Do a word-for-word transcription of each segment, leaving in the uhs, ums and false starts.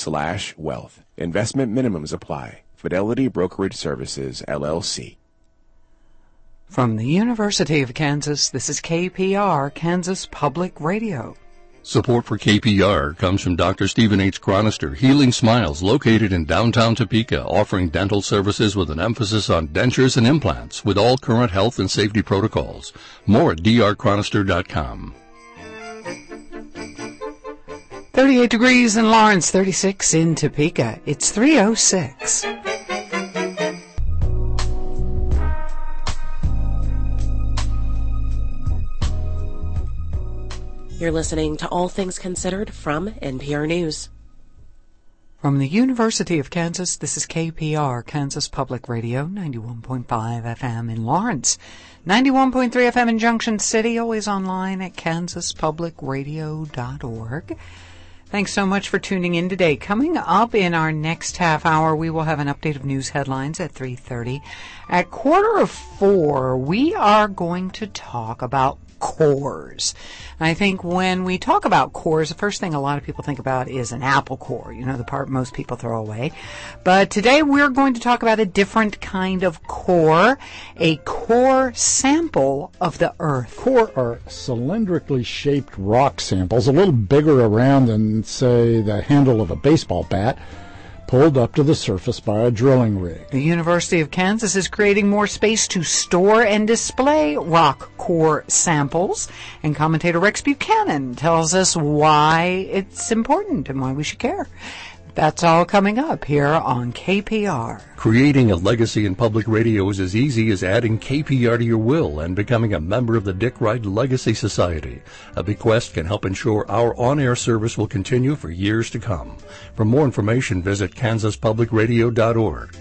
slash wealth. Investment minimums apply. Fidelity Brokerage Services, L L C. From the University of Kansas, this is K P R, Kansas Public Radio. Support for K P R comes from Doctor Stephen H. Chronister, Healing Smiles, located in downtown Topeka, offering dental services with an emphasis on dentures and implants with all current health and safety protocols. More at d r chronister dot com. thirty-eight degrees in Lawrence, thirty-six in Topeka. It's three oh six. You're listening to All Things Considered from N P R News. From the University of Kansas, this is K P R, Kansas Public Radio, ninety-one point five F M in Lawrence, ninety-one point three F M in Junction City, always online at kansas public radio dot org. Thanks so much for tuning in today. Coming up in our next half hour, we will have an update of news headlines at three thirty. At quarter of four, we are going to talk about cores. I think when we talk about cores, the first thing a lot of people think about is an apple core, you know, the part most people throw away. But today we're going to talk about a different kind of core, a core sample of the Earth. Core are cylindrically shaped rock samples, a little bigger around than, say, the handle of a baseball bat, pulled up to the surface by a drilling rig. The University of Kansas is creating more space to store and display rock core samples, and commentator Rex Buchanan tells us why it's important and why we should care. That's all coming up here on K P R. Creating a legacy in public radio is as easy as adding K P R to your will and becoming a member of the Dick Wright Legacy Society. A bequest can help ensure our on-air service will continue for years to come. For more information, visit kansas public radio dot org.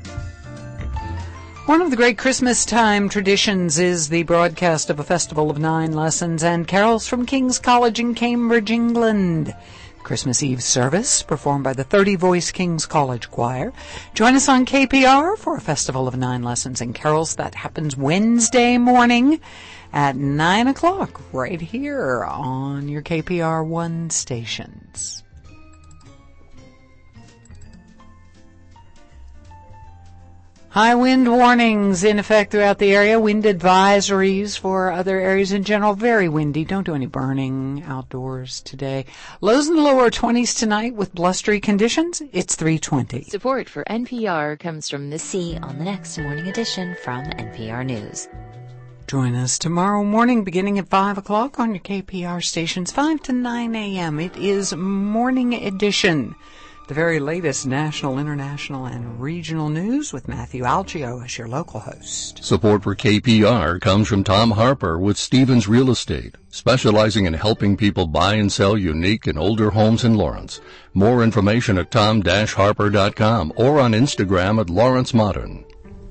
One of the great Christmas time traditions is the broadcast of a festival of nine lessons and carols from King's College in Cambridge, England. Christmas Eve service performed by the thirty-voice King's College Choir. Join us on K P R for a festival of nine lessons and carols that happens Wednesday morning at nine o'clock right here on your K P R one stations. High wind warnings in effect throughout the area. Wind advisories for other areas in general. Very windy. Don't do any burning outdoors today. Lows in the lower twenties tonight with blustery conditions. It's three twenty. Support for N P R comes from Missy on the next morning edition from N P R News. Join us tomorrow morning beginning at five o'clock on your K P R stations, five to nine a.m. It is Morning Edition. The very latest national, international, and regional news with Matthew Algio as your local host. Support for K P R comes from Tom Harper with Stevens Real Estate, specializing in helping people buy and sell unique and older homes in Lawrence. More information at tom dash harper dot com or on Instagram at Lawrence Modern.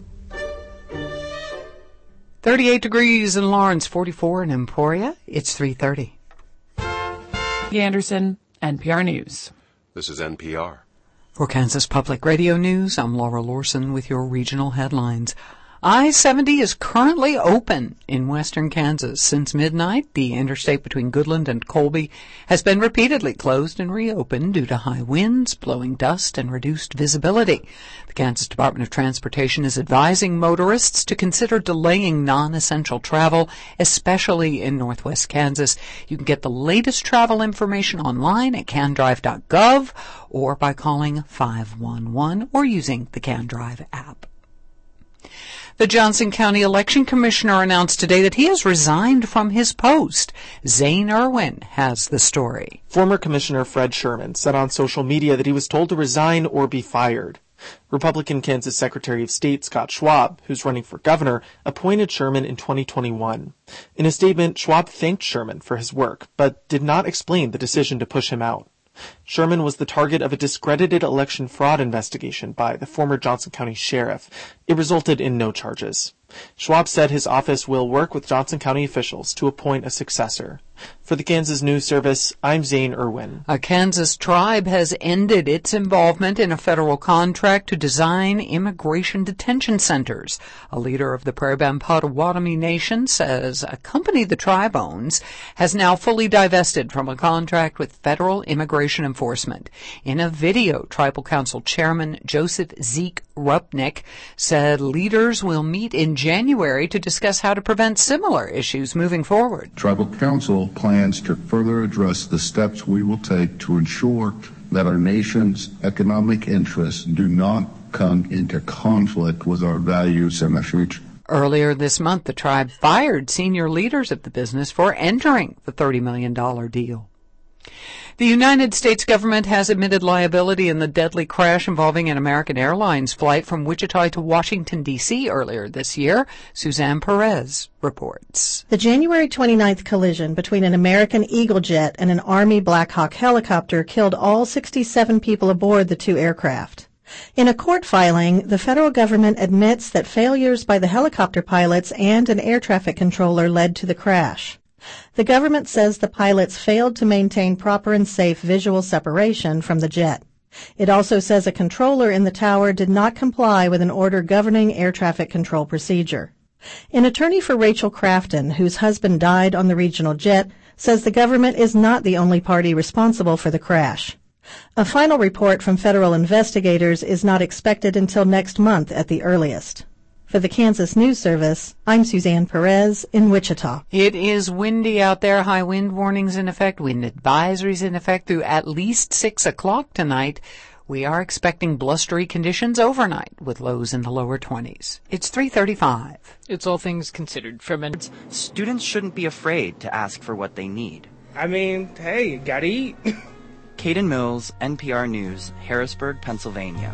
thirty-eight degrees in Lawrence, forty-four in Emporia. It's three thirty. Anderson, N P R News. This is N P R. For Kansas Public Radio News, I'm Laura Lorson with your regional headlines. I seventy is currently open in western Kansas. Since midnight, the interstate between Goodland and Colby has been repeatedly closed and reopened due to high winds, blowing dust, and reduced visibility. The Kansas Department of Transportation is advising motorists to consider delaying non-essential travel, especially in northwest Kansas. You can get the latest travel information online at can drive dot gov or by calling five one one or using the CanDrive app. The Johnson County Election Commissioner announced today that he has resigned from his post. Zane Irwin has the story. Former Commissioner Fred Sherman said on social media that he was told to resign or be fired. Republican Kansas Secretary of State Scott Schwab, who's running for governor, appointed Sherman in twenty twenty-one. In a statement, Schwab thanked Sherman for his work, but did not explain the decision to push him out. Sherman was the target of a discredited election fraud investigation by the former Johnson County sheriff. It resulted in no charges. Schwab said his office will work with Johnson County officials to appoint a successor. For the Kansas News Service, I'm Zane Irwin. A Kansas tribe has ended its involvement in a federal contract to design immigration detention centers. A leader of the Prairie Band Potawatomi Nation says a company the tribe owns has now fully divested from a contract with federal immigration enforcement. In a video, Tribal Council Chairman Joseph Zeke Rupnick said leaders will meet in January to discuss how to prevent similar issues moving forward. Tribal Council plans to further address the steps we will take to ensure that our nation's economic interests do not come into conflict with our values and our future. Earlier this month, the tribe fired senior leaders of the business for entering the thirty million dollars deal. The United States government has admitted liability in the deadly crash involving an American Airlines flight from Wichita to Washington, D C earlier this year. Suzanne Perez reports. The January twenty-ninth collision between an American Eagle jet and an Army Black Hawk helicopter killed all sixty-seven people aboard the two aircraft. In a court filing, the federal government admits that failures by the helicopter pilots and an air traffic controller led to the crash. The government says the pilots failed to maintain proper and safe visual separation from the jet. It also says a controller in the tower did not comply with an order governing air traffic control procedure. An attorney for Rachel Crafton, whose husband died on the regional jet, says the government is not the only party responsible for the crash. A final report from federal investigators is not expected until next month at the earliest. For the Kansas News Service, I'm Suzanne Perez in Wichita. It is windy out there. High wind warnings in effect. Wind advisories in effect through at least six o'clock tonight. We are expecting blustery conditions overnight with lows in the lower twenties. It's three thirty-five. It's All Things Considered from an... Students shouldn't be afraid to ask for what they need. I mean, hey, you gotta eat. Caden Mills, N P R News, Harrisburg, Pennsylvania.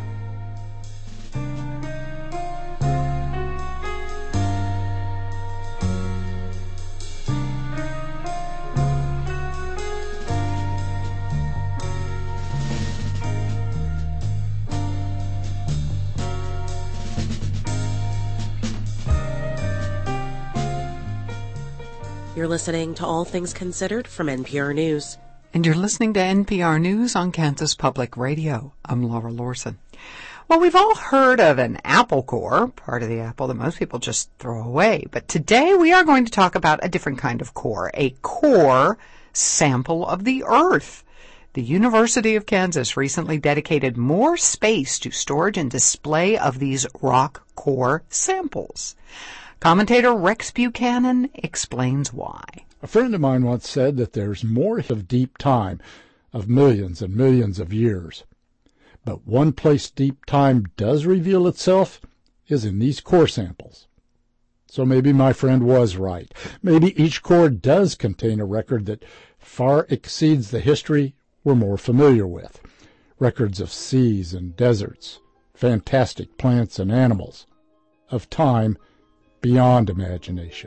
You're listening to All Things Considered from N P R News. And you're listening to N P R News on Kansas Public Radio. I'm Laura Lorson. Well, we've all heard of an apple core, part of the apple that most people just throw away. But today we are going to talk about a different kind of core, a core sample of the earth. The University of Kansas recently dedicated more space to storage and display of these rock core samples. Commentator Rex Buchanan explains why. A friend of mine once said that there's more of deep time, of millions and millions of years. But one place deep time does reveal itself is in these core samples. So maybe my friend was right. Maybe each core does contain a record that far exceeds the history we're more familiar with. Records of seas and deserts, fantastic plants and animals, of time beyond imagination.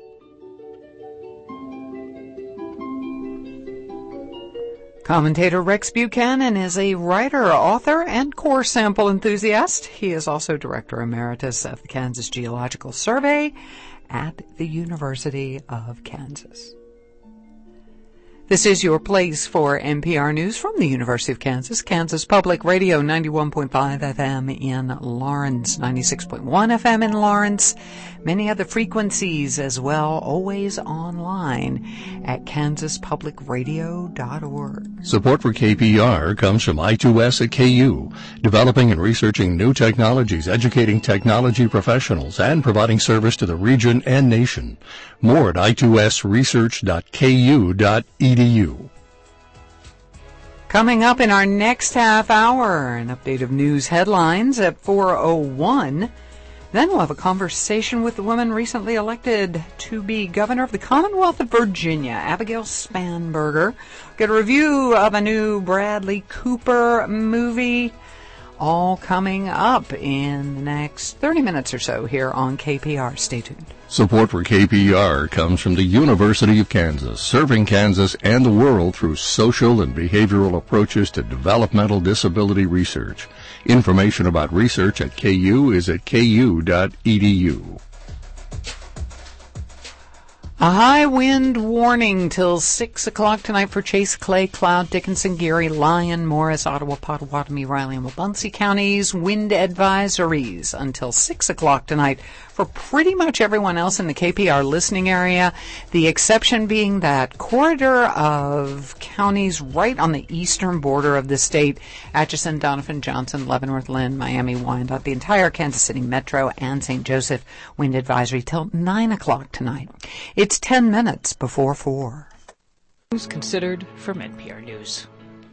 Commentator Rex Buchanan is a writer, author, and core sample enthusiast. He is also Director Emeritus of the Kansas Geological Survey at the University of Kansas. This is your place for N P R News from the University of Kansas, Kansas Public Radio, ninety-one point five F M in Lawrence, ninety-six point one F M in Lawrence, many other frequencies as well, always online at kansas public radio dot org. Support for K P R comes from I two S at K U, developing and researching new technologies, educating technology professionals, and providing service to the region and nation. More at i two s research dot k u dot e d u. Coming up in our next half hour, an update of news headlines at four oh one. Then we'll have a conversation with the woman recently elected to be governor of the Commonwealth of Virginia, Abigail Spanberger. Get a review of a new Bradley Cooper movie. All coming up in the next thirty minutes or so here on K P R. Stay tuned. Support for K P R comes from the University of Kansas, serving Kansas and the world through social and behavioral approaches to developmental disability research. Information about research at K U is at k u dot e d u. A high wind warning till six o'clock tonight for Chase, Clay, Cloud, Dickinson, Geary, Lyon, Morris, Ottawa, Potawatomi, Riley, and Wabunsee counties. Wind advisories until six o'clock tonight for pretty much everyone else in the K P R listening area. The exception being that corridor of counties right on the eastern border of the state, Atchison, Donovan, Johnson, Leavenworth, Lynn, Miami, Wyandotte, the entire Kansas City Metro, and Saint Joseph. Wind advisory till nine o'clock tonight. It's ten minutes before four. News considered from N P R News.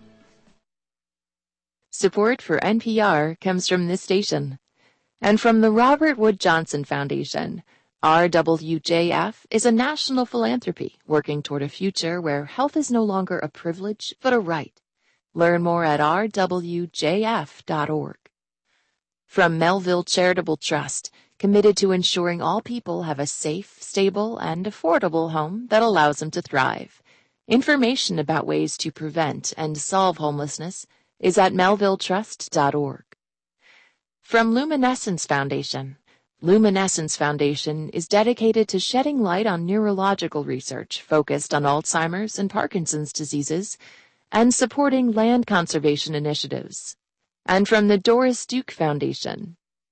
Support for N P R comes from this station and from the Robert Wood Johnson Foundation. R W J F is a national philanthropy working toward a future where health is no longer a privilege but a right. Learn more at r w j f dot org. From Melville Charitable Trust, committed to ensuring all people have a safe, stable, and affordable home that allows them to thrive. Information about ways to prevent and solve homelessness is at melville trust dot org. From Luminescence Foundation. Luminescence Foundation is dedicated to shedding light on neurological research focused on Alzheimer's and Parkinson's diseases and supporting land conservation initiatives. And from the Doris Duke Foundation.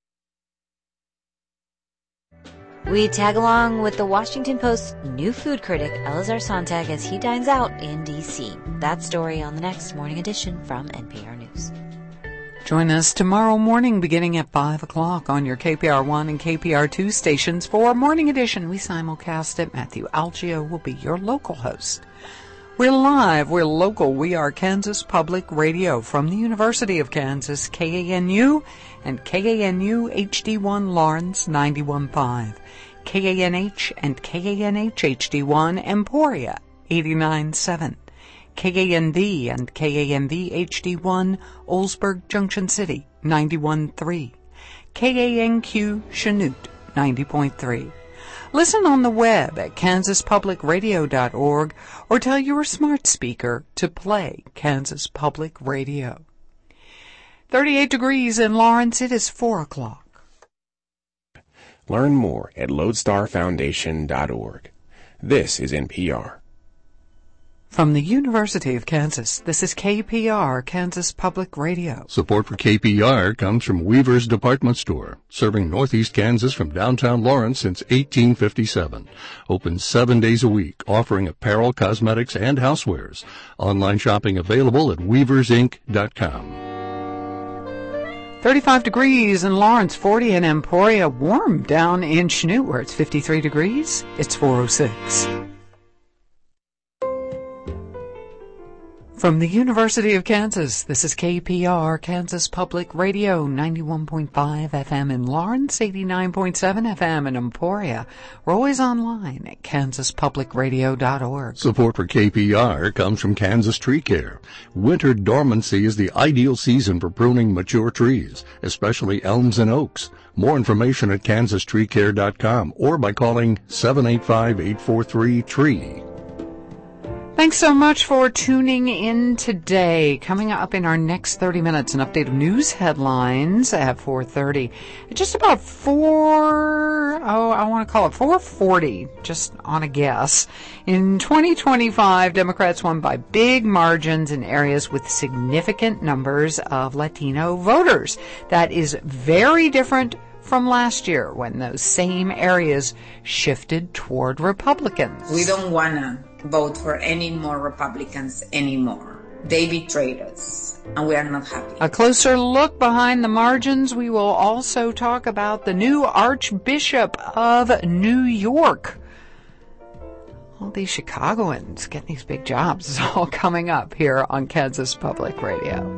We tag along with the Washington Post's new food critic, Elazar Sontag, as he dines out in D C. That story on the next Morning Edition from N P R News. Join us tomorrow morning beginning at five o'clock on your K P R one and K P R two stations for Morning Edition. We simulcast it. Matthew Algio will be your local host. We're live, we're local, we are Kansas Public Radio from the University of Kansas, K A N U, and K A N U H D one Lawrence ninety-one point five, K A N H and K A N H H D one Emporia eighty-nine point seven, K A N V and K A N V H D one Oldsburg Junction City ninety-one point three, K A N Q Chanute ninety point three. Listen on the web at kansas public radio dot org or tell your smart speaker to play Kansas Public Radio. thirty-eight degrees in Lawrence. It is four o'clock. Learn more at lodestar foundation dot org. This is N P R. From the University of Kansas, this is K P R, Kansas Public Radio. Support for K P R comes from Weaver's Department Store, serving Northeast Kansas from downtown Lawrence since eighteen fifty-seven. Open seven days a week, offering apparel, cosmetics, and housewares. Online shopping available at weavers inc dot com. thirty-five degrees in Lawrence, forty in Emporia, warm down in Chanute where it's fifty-three degrees. It's four oh six. From the University of Kansas, this is K P R, Kansas Public Radio, ninety-one point five F M in Lawrence, eighty-nine point seven F M in Emporia. We're always online at kansas public radio dot org. Support for K P R comes from Kansas Tree Care. Winter dormancy is the ideal season for pruning mature trees, especially elms and oaks. More information at kansas tree care dot com or by calling seven eight five, eight four three, T R E E. Thanks so much for tuning in today. Coming up in our next thirty minutes, an update of news headlines at four thirty. Just about four, oh, I want to call it four forty, just on a guess. In twenty twenty-five, Democrats won by big margins in areas with significant numbers of Latino voters. That is very different from last year when those same areas shifted toward Republicans. We don't want to vote for any more Republicans anymore. They betrayed us, and we are not happy. A closer look behind the margins. We will also talk about the new Archbishop of New York. All these Chicagoans getting these big jobs is all coming up here on Kansas Public Radio.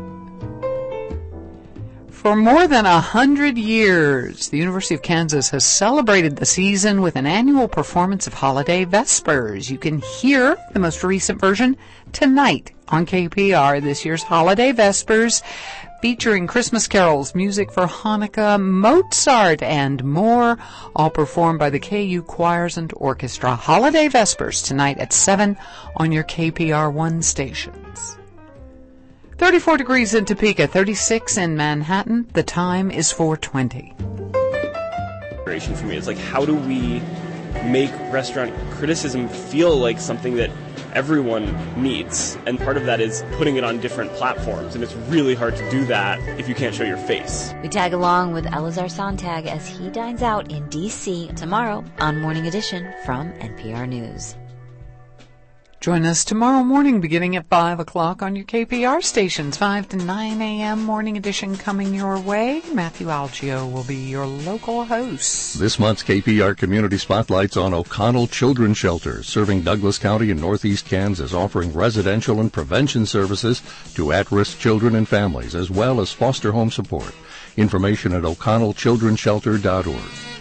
For more than a hundred years, the University of Kansas has celebrated the season with an annual performance of Holiday Vespers. You can hear the most recent version tonight on K P R, this year's Holiday Vespers, featuring Christmas carols, music for Hanukkah, Mozart, and more, all performed by the K U Choirs and Orchestra. Holiday Vespers tonight at seven on your K P R one stations. thirty-four degrees in Topeka, thirty-six in Manhattan. The time is four twenty. For me, it's like, how do we make restaurant criticism feel like something that everyone needs. And part of that is putting it on different platforms. And it's really hard to do that if you can't show your face. We tag along with Elazar Sontag as he dines out in D C tomorrow on Morning Edition from N P R News. Join us tomorrow morning beginning at five o'clock on your K P R stations. five to nine a.m. Morning Edition coming your way. Matthew Algio will be your local host. This month's K P R Community Spotlight's on O'Connell Children's Shelter, serving Douglas County in northeast Kansas, offering residential and prevention services to at-risk children and families, as well as foster home support. Information at o'connell children's shelter dot org.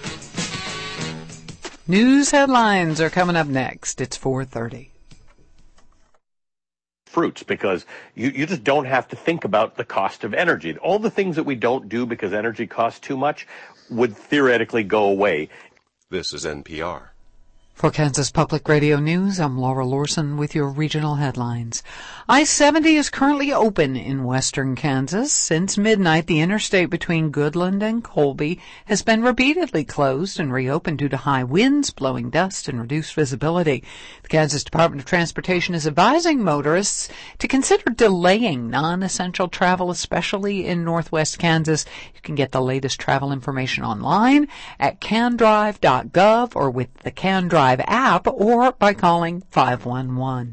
News headlines are coming up next. It's four thirty. Fruits, because you, you just don't have to think about the cost of energy. All the things that we don't do because energy costs too much would theoretically go away. This is N P R. For Kansas Public Radio News, I'm Laura Lorson with your regional headlines. I seventy is currently open in western Kansas. Since midnight, the interstate between Goodland and Colby has been repeatedly closed and reopened due to high winds, blowing dust, and reduced visibility. The Kansas Department of Transportation is advising motorists to consider delaying non-essential travel, especially in northwest Kansas. You can get the latest travel information online at can drive dot gov or with the CanDrive app or by calling five one one.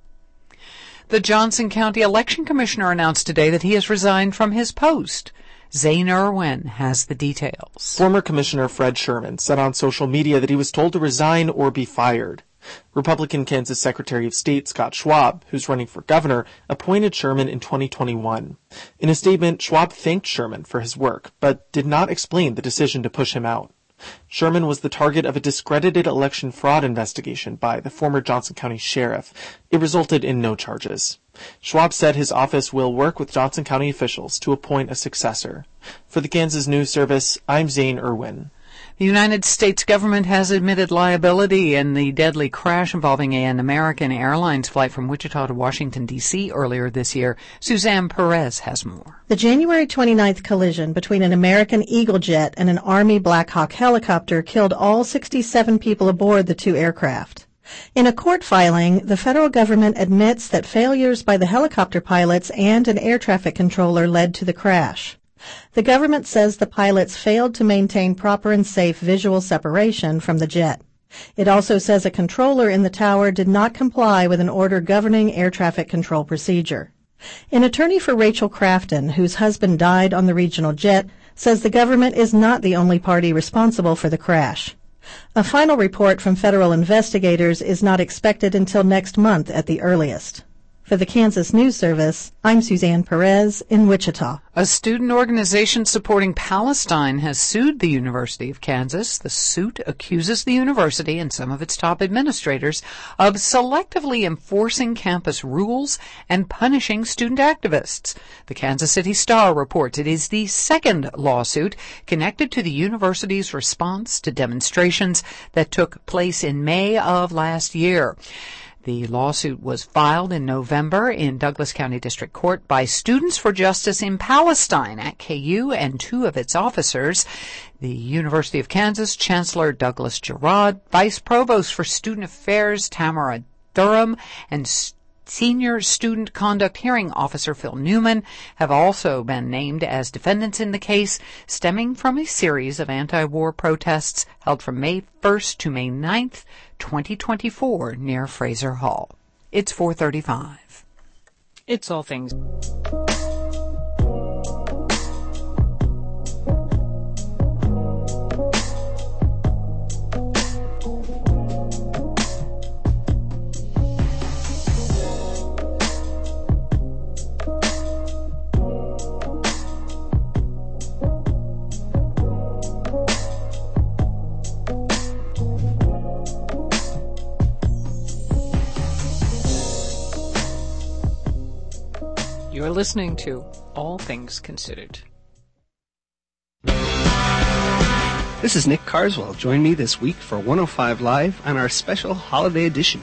The Johnson County Election Commissioner announced today that he has resigned from his post. Zane Irwin has the details. Former Commissioner Fred Sherman said on social media that he was told to resign or be fired. Republican Kansas Secretary of State Scott Schwab, who's running for governor, appointed Sherman in twenty twenty-one. In a statement, Schwab thanked Sherman for his work, but did not explain the decision to push him out. Sherman was the target of a discredited election fraud investigation by the former Johnson County Sheriff. It resulted in no charges. Schwab said his office will work with Johnson County officials to appoint a successor. For the Kansas News Service, I'm Zane Irwin. The United States government has admitted liability in the deadly crash involving an American Airlines flight from Wichita to Washington, D C earlier this year. Suzanne Perez has more. The January twenty-ninth collision between an American Eagle jet and an Army Black Hawk helicopter killed all sixty-seven people aboard the two aircraft. In a court filing, the federal government admits that failures by the helicopter pilots and an air traffic controller led to the crash. The government says the pilots failed to maintain proper and safe visual separation from the jet. It also says a controller in the tower did not comply with an order governing air traffic control procedure. An attorney for Rachel Crafton, whose husband died on the regional jet, says the government is not the only party responsible for the crash. A final report from federal investigators is not expected until next month at the earliest. For the Kansas News Service, I'm Suzanne Perez in Wichita. A student organization supporting Palestine has sued the University of Kansas. The suit accuses the university and some of its top administrators of selectively enforcing campus rules and punishing student activists. The Kansas City Star reports it is the second lawsuit connected to the university's response to demonstrations that took place in May of last year. The lawsuit was filed in November in Douglas County District Court by Students for Justice in Palestine at K U and two of its officers. The University of Kansas Chancellor Douglas Gerard, Vice Provost for Student Affairs Tamara Durham, and Senior Student Conduct Hearing Officer Phil Newman have also been named as defendants in the case, stemming from a series of anti-war protests held from May first to May ninth, twenty twenty-four, near Fraser Hall. It's four thirty-five. It's All Things. You're listening to All Things Considered. This is Nick Carswell. Join me this week for one oh five Live on our special holiday edition.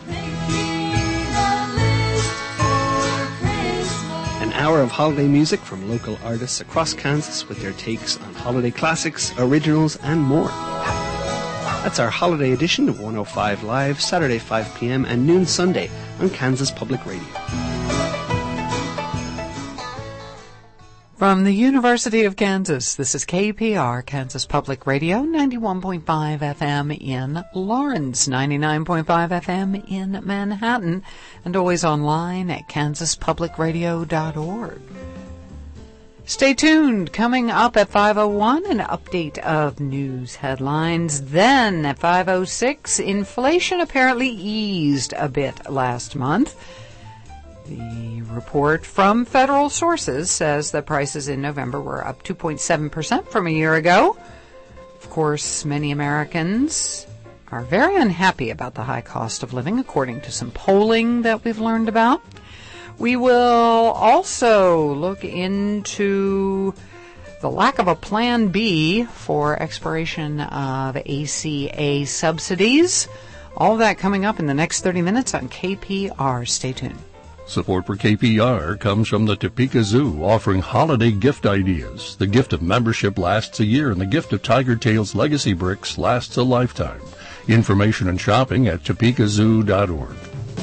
An hour of holiday music from local artists across Kansas with their takes on holiday classics, originals, and more. That's our holiday edition of one oh five Live, Saturday five p.m. and noon Sunday on Kansas Public Radio. From the University of Kansas, this is K P R, Kansas Public Radio, ninety-one point five F M in Lawrence, ninety-nine point five F M in Manhattan, and always online at kansas public radio dot org. Stay tuned. Coming up at five oh one, an update of news headlines. Then at five oh six, inflation apparently eased a bit last month. The report from federal sources says that prices in November were up two point seven percent from a year ago. Of course, many Americans are very unhappy about the high cost of living, according to some polling that we've learned about. We will also look into the lack of a plan B for expiration of A C A subsidies. All of that coming up in the next thirty minutes on K P R. Stay tuned. Support for K P R comes from the Topeka Zoo, offering holiday gift ideas. The gift of membership lasts a year, and the gift of Tiger Tail's Legacy Bricks lasts a lifetime. Information and shopping at topeka zoo dot org.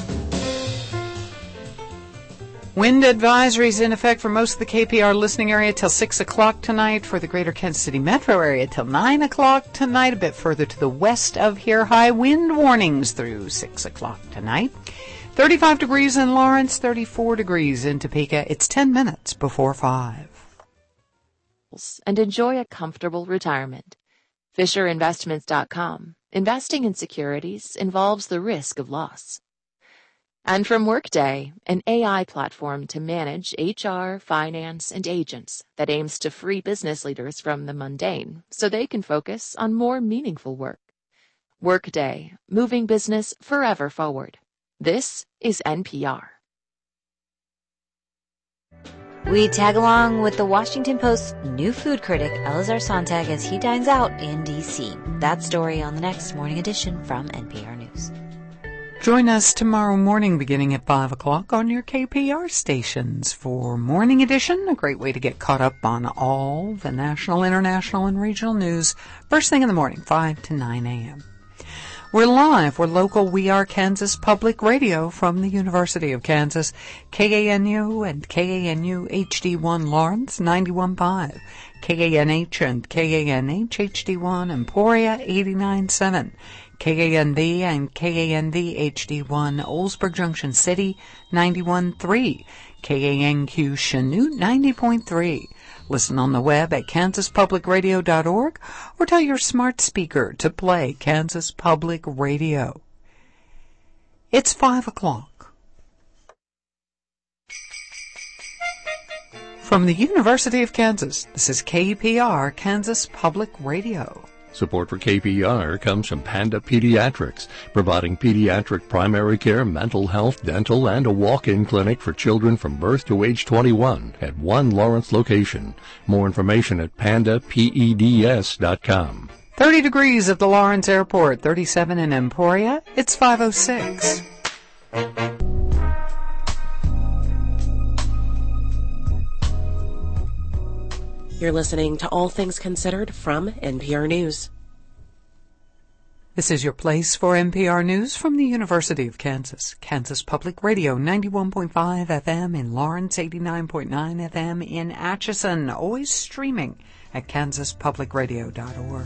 Wind advisories in effect for most of the K P R listening area till six o'clock tonight. For the greater Kansas City metro area till nine o'clock tonight. A bit further to the west of here, high wind warnings through six o'clock tonight. thirty-five degrees in Lawrence, thirty-four degrees in Topeka. It's ten minutes before five. And enjoy a comfortable retirement. Fisher Investments dot com. Investing in securities involves the risk of loss. And from Workday, an A I platform to manage H R, finance, and agents that aims to free business leaders from the mundane so they can focus on more meaningful work. Workday, moving business forever forward. This is N P R. We tag along with the Washington Post's new food critic, Elazar Sontag, as he dines out in D C. That story on the next morning edition from N P R News. Join us tomorrow morning beginning at five o'clock on your K P R stations for Morning Edition, a great way to get caught up on all the national, international, and regional news first thing in the morning, five to nine a.m. We're live. We're local. We are Kansas Public Radio from the University of Kansas. K A N U and K A N U H D one Lawrence, ninety-one point five. K A N H and K A N H H D one Emporia, eighty-nine point seven. K A N V and K A N V H D one Oldsburg Junction City, ninety-one point three. K A N Q Chanute, ninety point three. Listen on the web at kansas public radio dot org or tell your smart speaker to play Kansas Public Radio. It's five o'clock. From the University of Kansas, this is K P R, Kansas Public Radio. Support for K P R comes from Panda Pediatrics, providing pediatric primary care, mental health, dental, and a walk-in clinic for children from birth to age twenty-one at one Lawrence location. More information at panda peds dot com. thirty degrees at the Lawrence Airport, thirty-seven in Emporia. It's five oh six. You're listening to All Things Considered from N P R News. This is your place for N P R News from the University of Kansas. Kansas Public Radio, ninety-one point five F M in Lawrence, eighty-nine point nine F M in Atchison. Always streaming at kansas public radio dot org.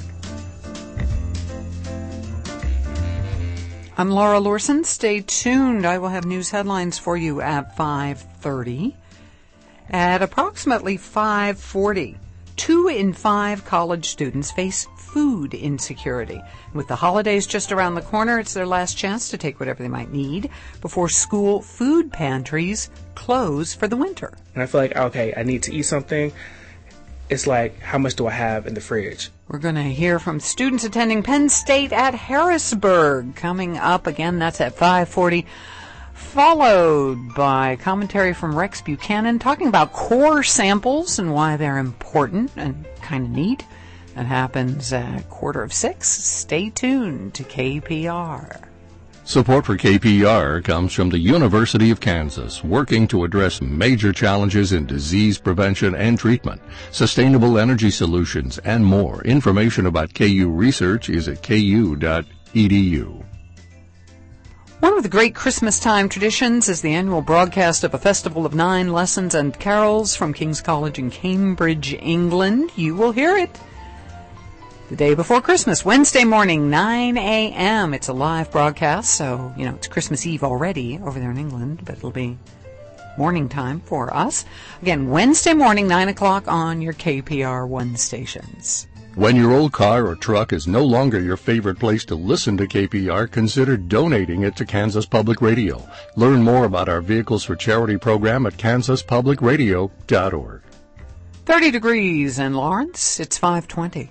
I'm Laura Lorson. Stay tuned. I will have news headlines for you at five thirty. At approximately five forty, two in five college students face food insecurity. With the holidays just around the corner, it's their last chance to take whatever they might need before school food pantries close for the winter. And I feel like, okay, I need to eat something. It's like, how much do I have in the fridge? We're going to hear from students attending Penn State at Harrisburg. Coming up again, that's at five forty. Followed by commentary from Rex Buchanan talking about core samples and why they're important and kind of neat. That happens at quarter of six. Stay tuned to K P R. Support for K P R comes from the University of Kansas, working to address major challenges in disease prevention and treatment, sustainable energy solutions, and more. Information about K U research is at k u dot e d u. One of the great Christmas time traditions is the annual broadcast of a festival of nine lessons and carols from King's College in Cambridge, England. You will hear it the day before Christmas, Wednesday morning, nine a.m. It's a live broadcast, so, you know, it's Christmas Eve already over there in England, but it'll be morning time for us. Again, Wednesday morning, nine o'clock on your K P R one stations. When your old car or truck is no longer your favorite place to listen to K P R, consider donating it to Kansas Public Radio. Learn more about our Vehicles for Charity program at kansas public radio dot org. thirty degrees in Lawrence. It's five twenty.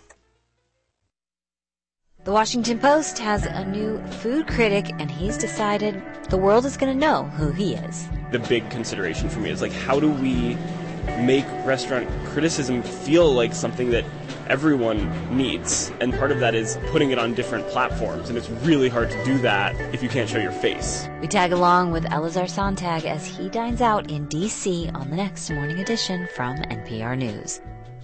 The Washington Post has a new food critic, and he's decided the world is going to know who he is. The big consideration for me is, like, how do we make restaurant criticism feel like something that everyone needs? And part of that is putting it on different platforms, and it's really hard to do that if you can't show your face. We tag along with Elazar Sontag as he dines out in D C on the next morning edition from N P R News.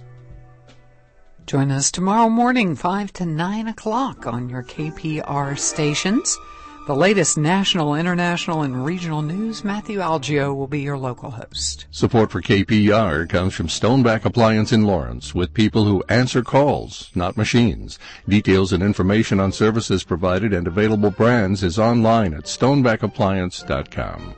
Join us tomorrow morning, five to nine o'clock on your K P R stations. The latest national, international, and regional news. Matthew Algio will be your local host. Support for K P R comes from Stoneback Appliance in Lawrence, with people who answer calls, not machines. Details and information on services provided and available brands is online at stoneback appliance dot com.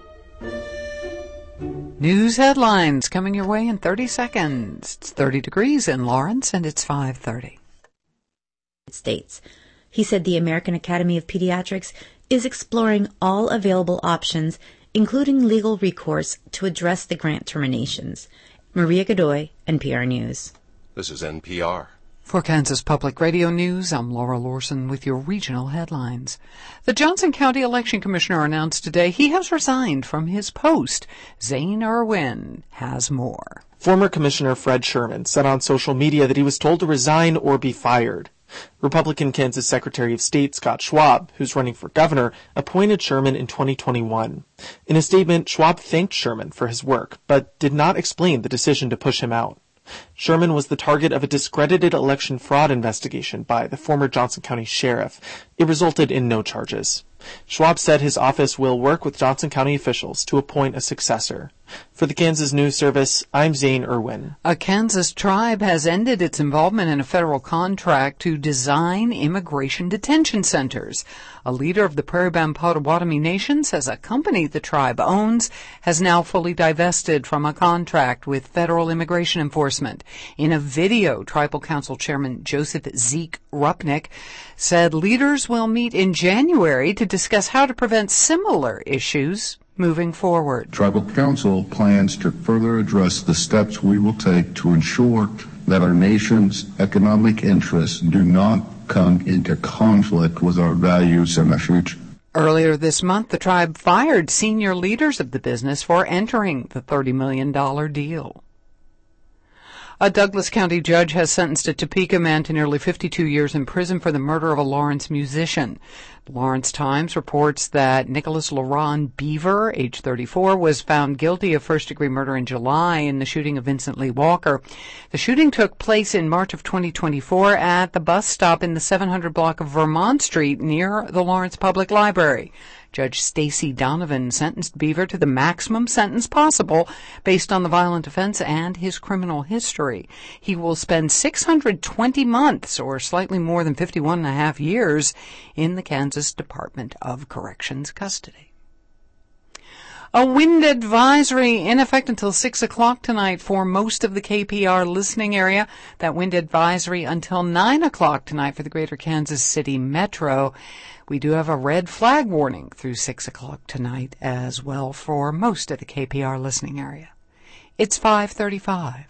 News headlines coming your way in thirty seconds. It's thirty degrees in Lawrence, and it's five thirty. States. He said the American Academy of Pediatrics is exploring all available options, including legal recourse, to address the grant terminations. Maria Godoy, N P R News. This is N P R. For Kansas Public Radio News, I'm Laura Lorson with your regional headlines. The Johnson County Election Commissioner announced today he has resigned from his post. Zane Irwin has more. Former Commissioner Fred Sherman said on social media that he was told to resign or be fired. Republican Kansas Secretary of State Scott Schwab, who's running for governor, appointed Sherman in twenty twenty-one. In a statement, Schwab thanked Sherman for his work, but did not explain the decision to push him out. Sherman was the target of a discredited election fraud investigation by the former Johnson County Sheriff. It resulted in no charges. Schwab said his office will work with Johnson County officials to appoint a successor. For the Kansas News Service, I'm Zane Irwin. A Kansas tribe has ended its involvement in a federal contract to design immigration detention centers. A leader of the Prairie Band Potawatomi Nation says a company the tribe owns has now fully divested from a contract with federal immigration enforcement. In a video, Tribal Council Chairman Joseph Zeke Rupnick said leaders will meet in January to discuss how to prevent similar issues moving forward. Tribal Council plans to further address the steps we will take to ensure that our nation's economic interests do not come into conflict with our values and our future. Earlier this month, the tribe fired senior leaders of the business for entering the thirty million dollars deal. A Douglas County judge has sentenced a Topeka man to nearly fifty-two years in prison for the murder of a Lawrence musician. The Lawrence Times reports that Nicholas Laron Beaver, age thirty-four, was found guilty of first-degree murder in July in the shooting of Vincent Lee Walker. The shooting took place in March of twenty twenty-four at the bus stop in the seven hundred block of Vermont Street near the Lawrence Public Library. Judge Stacy Donovan sentenced Beaver to the maximum sentence possible based on the violent offense and his criminal history. He will spend six hundred twenty months, or slightly more than fifty-one and a half years, in the Kansas Department of Corrections custody. A wind advisory in effect until six o'clock tonight for most of the K P R listening area. That wind advisory until nine o'clock tonight for the greater Kansas City Metro. We do have a red flag warning through six o'clock tonight as well for most of the K P R listening area. It's five thirty-five.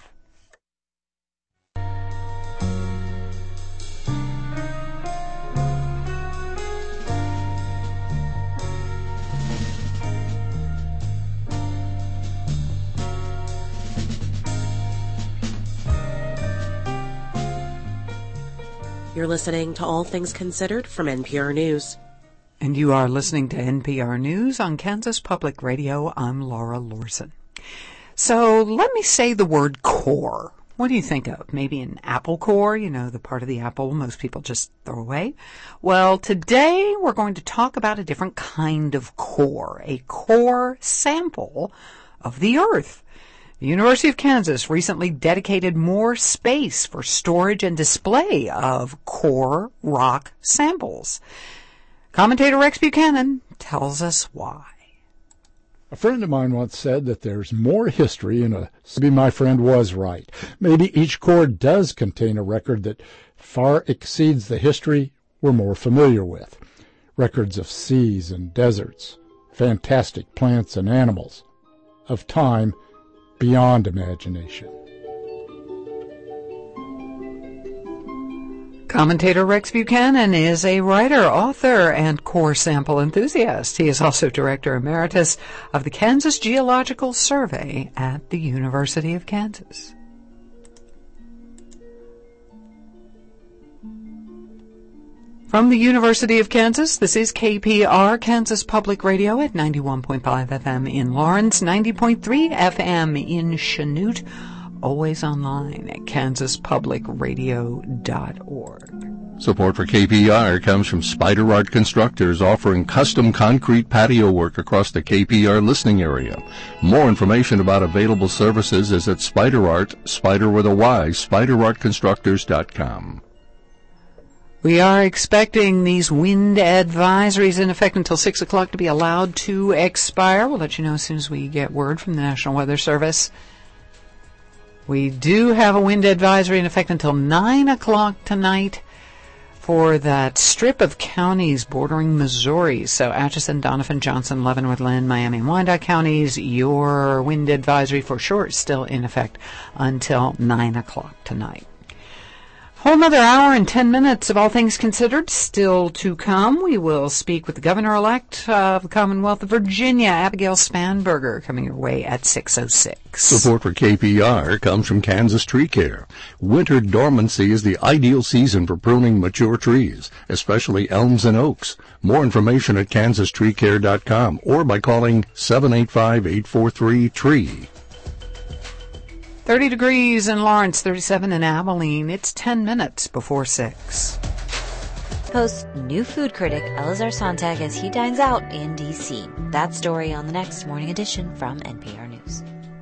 You're listening to All Things Considered from N P R News. And you are listening to N P R News on Kansas Public Radio. I'm Laura Lorson. So let me say the word core. What do you think of? Maybe an apple core, you know, the part of the apple most people just throw away? Well, today we're going to talk about a different kind of core, a core sample of the Earth. The University of Kansas recently dedicated more space for storage and display of core rock samples. Commentator Rex Buchanan tells us why. A friend of mine once said that there's more history in a... Maybe my friend was right. Maybe each core does contain a record that far exceeds the history we're more familiar with. Records of seas and deserts, fantastic plants and animals, of time beyond imagination. Commentator Rex Buchanan is a writer, author, and core sample enthusiast. He is also Director Emeritus of the Kansas Geological Survey at the University of Kansas. From the University of Kansas, this is K P R, Kansas Public Radio at ninety-one point five F M in Lawrence, ninety point three F M in Chanute. Always online at kansas public radio dot org. Support for K P R comes from Spider Art Constructors, offering custom concrete patio work across the K P R listening area. More information about available services is at Spider Art, Spider with a Y, spider art constructors dot com. We are expecting these wind advisories in effect until six o'clock to be allowed to expire. We'll let you know as soon as we get word from the National Weather Service. We do have a wind advisory in effect until nine o'clock tonight for that strip of counties bordering Missouri. So Atchison, Donovan, Johnson, Leavenworth, Lynn, Miami, and Wyandotte counties, your wind advisory for sure is still in effect until nine o'clock tonight. Whole another hour and ten minutes of All Things Considered still to come. We will speak with the Governor-elect of the Commonwealth of Virginia, Abigail Spanberger, coming your way at six oh six. Support for K P R comes from Kansas Tree Care. Winter dormancy is the ideal season for pruning mature trees, especially elms and oaks. More information at kansas tree care dot com or by calling seven eight five, eight four three, T R E E. thirty degrees in Lawrence, thirty-seven in Abilene. It's ten minutes before six. Post new food critic Elazar Sontag as he dines out in D C. That story on the next morning edition from N P R News.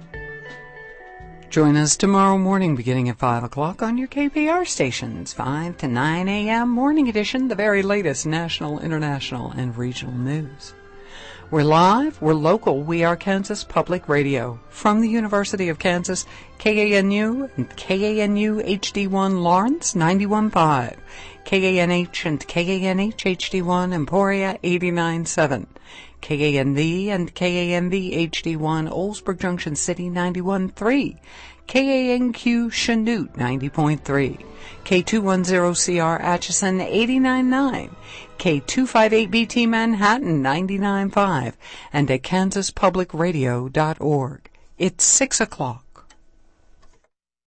Join us tomorrow morning beginning at five o'clock on your K P R stations, five to nine a.m. morning edition, the very latest national, international, and regional news. We're live, we're local, we are Kansas Public Radio. From the University of Kansas, K A N U and K A N U H D one Lawrence, ninety-one point five. K A N H and K A N H H D one Emporia, eighty-nine point seven. K A N V and K A N V H D one Oldsburg Junction City, ninety-one point three. K A N Q Chanute, ninety point three. K two ten C R Atchison, eighty-nine point nine. K two fifty-eight B T Manhattan, ninety-nine point five. And at kansas public radio dot org. It's six o'clock.